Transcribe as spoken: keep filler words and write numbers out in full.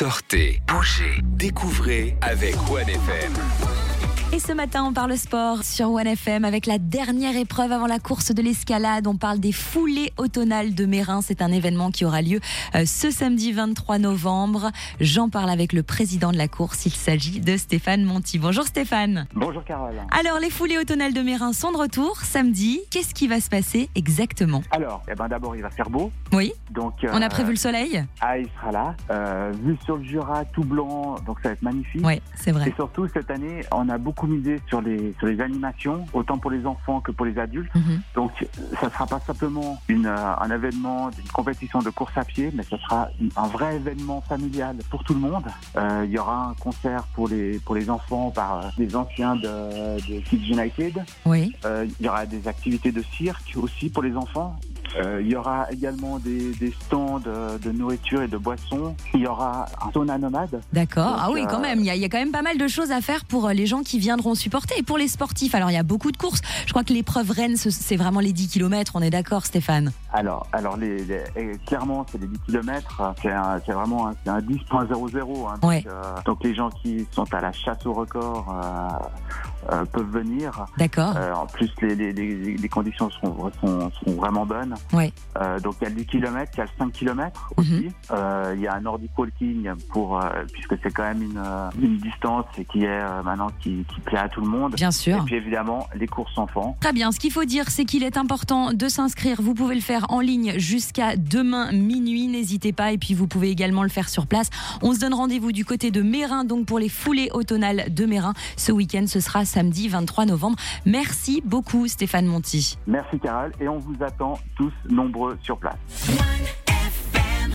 Sortez, bougez, découvrez avec One F M. Et ce matin, on parle sport sur One F M avec la dernière épreuve avant la course de l'escalade. On parle des foulées automnales de Meyrin. C'est un événement qui aura lieu euh, ce samedi vingt-trois novembre. J'en parle avec le président de la course. Il s'agit de Stéphane Monti. Bonjour Stéphane. Bonjour Carole. Alors, les foulées automnales de Meyrin sont de retour samedi. Qu'est-ce qui va se passer exactement ? Alors, eh ben d'abord, il va faire beau. Oui. Donc, euh, on a prévu le soleil ? Ah, il sera là. Euh, vu sur le Jura, tout blanc, donc ça va être magnifique. Oui, c'est vrai. Et surtout, cette année, on a beaucoup misé sur les, sur les animations, autant pour les enfants que pour les adultes. Mm-hmm. Donc, ça sera pas simplement une, euh, un événement, une compétition de course à pied, mais ce sera un vrai événement familial pour tout le monde. Euh, il y aura un concert pour les, pour les enfants par euh, des anciens de, de Kids United. Oui. Euh, il y aura des activités de cirque aussi pour les enfants. Euh, il y aura également des, des stands de, de nourriture et de boissons. Il y aura un sauna nomade. D'accord. Donc, ah oui, quand euh, même. Il y, a, il y a quand même pas mal de choses à faire pour les gens qui viendront supporter. Et pour les sportifs, alors il y a beaucoup de courses. Je crois que l'épreuve reine, c'est vraiment les dix kilomètres. On est d'accord, Stéphane ? Alors, alors les, les, clairement, c'est les dix kilomètres. C'est, un, c'est vraiment un, c'est un dix point zéro zéro. Hein. Ouais. Donc, euh, donc les gens qui sont à la chasse au record euh, euh, peuvent venir. D'accord. Euh, en plus, les, les, les, les conditions seront, seront, seront vraiment bonnes. Ouais. Euh, donc il y a le dix kilomètres, il y a le cinq kilomètres aussi. Mm-hmm. Euh, il y a un Nordic Walking pour euh, puisque c'est quand même une, euh, une distance et qui est euh, maintenant qui, qui plaît à tout le monde. Bien sûr. Et puis évidemment les courses enfants. Très bien. Ce qu'il faut dire, c'est qu'il est important de s'inscrire. Vous pouvez le faire en ligne jusqu'à demain minuit. N'hésitez pas. Et puis vous pouvez également le faire sur place. On se donne rendez-vous du côté de Meyrin, donc pour les foulées automnales de Meyrin. Ce week-end, ce sera samedi vingt-trois novembre. Merci beaucoup, Stéphane Monti. Merci Carole, et on vous attend tous nombreux sur place. One.